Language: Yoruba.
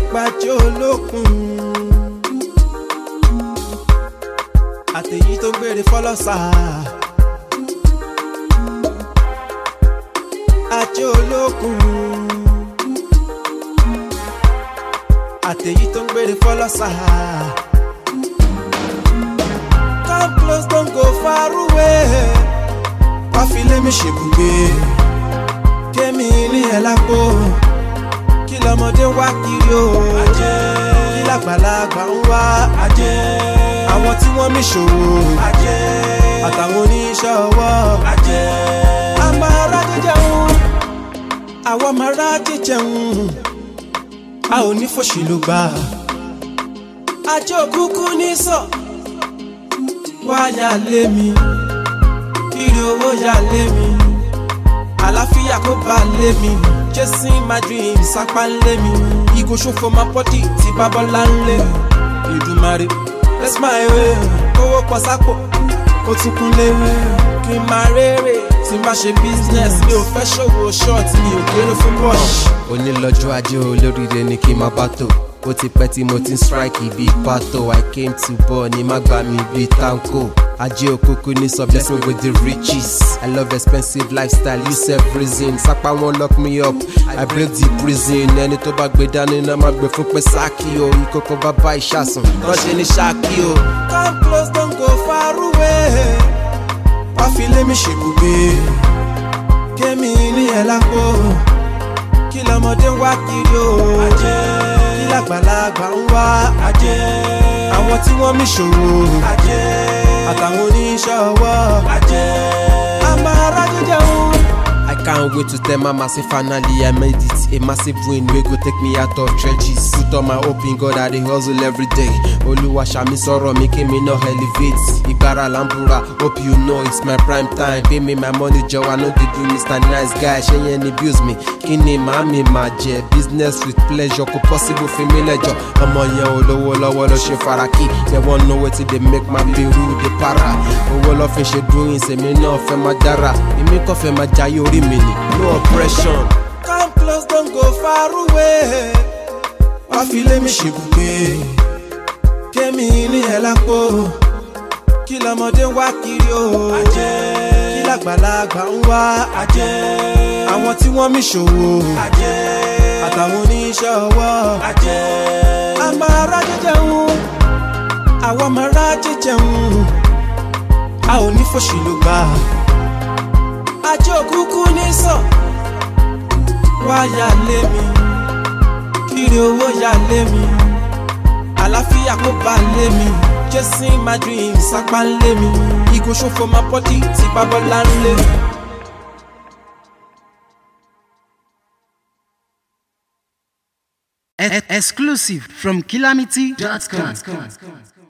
pàjẹ́ olókun àtèyí tó gbére fọlọ́sà àjẹ́ olókun àtèyí tó gbére fọlọ́sà. Come close, don't go far away. Wá fi lé mi ṣèbùgbé kémi ní ẹ̀ lápò. Kí lọmọdé wá kiri o, kí lágbàlagbà ń wá, àwọn tí wọ́n mí ṣòwò, àtàwọn oníṣẹ́ ọwọ́. A máa rájẹ jẹun, àwọn máa rájẹ jẹun, a ò ní fòṣì ló gbà. Ajé òkúkú ní sọ, wá yà lé mi, kiri owó yà lé mi, àlàáfíà kó bá lé mi. Chasing my dreams, sapa nle mi. You go show for my body, ti babola nle. Èdùmàrè, bless my way. Owó pọ̀ sápò, kó tún kúnlé. Kí n máa rere, tí n bá ṣe business. Mi ò fẹ́ ṣòwò short, mi ò kéré fún bush. Onílọ́jọ́ ajé olóríire ni kí n máa bá tò. Ó ti pẹ́ tí mo ti ń strike bí pàtó. I came to ball ní má gbà mí bí tanko. Ajé òkúkú ní so bless me with the riches. I love expensive lifestyle, you self reason. Sapa won't lock me up, I break the prison. Ẹni tó bá gbé dání náà má gbé fún pé sáàkì o. Ìkókó bàbá ìṣàsùn, ránṣẹ́ ní ṣáàkì o. Come close, don't go far away. Wá fi lé mi ṣèbùgbé kémi ní ẹ̀ lápò. Kí lọmọdé wá kiri o, kí lágbàlagbà ń wá, àwọn tí wọ́n mí ṣòwò, àtàwọn oníṣẹ́ ọwọ́. A máa rájẹ jẹun. I can't wait to tell mama say finally I made it. A massive win wey go take me out of trenches. Put all my hope in God, I dey hustle every day. Olúwa ṣàmì sọ̀rọ̀ mi kí mi no elevate. Ìgbára lambura, hope you know it's my prime time. Pay me my money jọ, I no dey do Mr. Nice Guy. Ṣé yẹn ni abuse me? Kí ni màámi máa jẹ? Business with pleasure kò possible fi mí lẹ́jọ́. Ọmọ yẹn olówó lọ́wọ́ ló ṣe faraki. They wan know wetin dey make my biru dey para. Owó lọ́ fi ṣe doings, èmi náà fẹ́ máa dára. Èmi kò fẹ́ máa jayé orí mi ni, no oppression. Come close, don't go far away. Wá fi lé mi ṣèbùgbé kémi ní ẹ̀ lápò. Kí lọmọdé wá kiri o, kí lágbàlagbà ń wá, àwọn tí wọ́n mí ṣòwò, àtàwọn oníṣẹ́ ọwọ́. A máa rájẹ jẹun, àwọn máa rájẹ jẹun, a ò ní fòṣì ló gbà. Ajé òkúkú ní sọ, wá yà lé mi, kiri owó yà lé mi, àlàáfíà kó bá lé mi. Chasing my dreams, sapa nle mi. You go show for my body, ti babola nle. Exclusive from Calamity.com.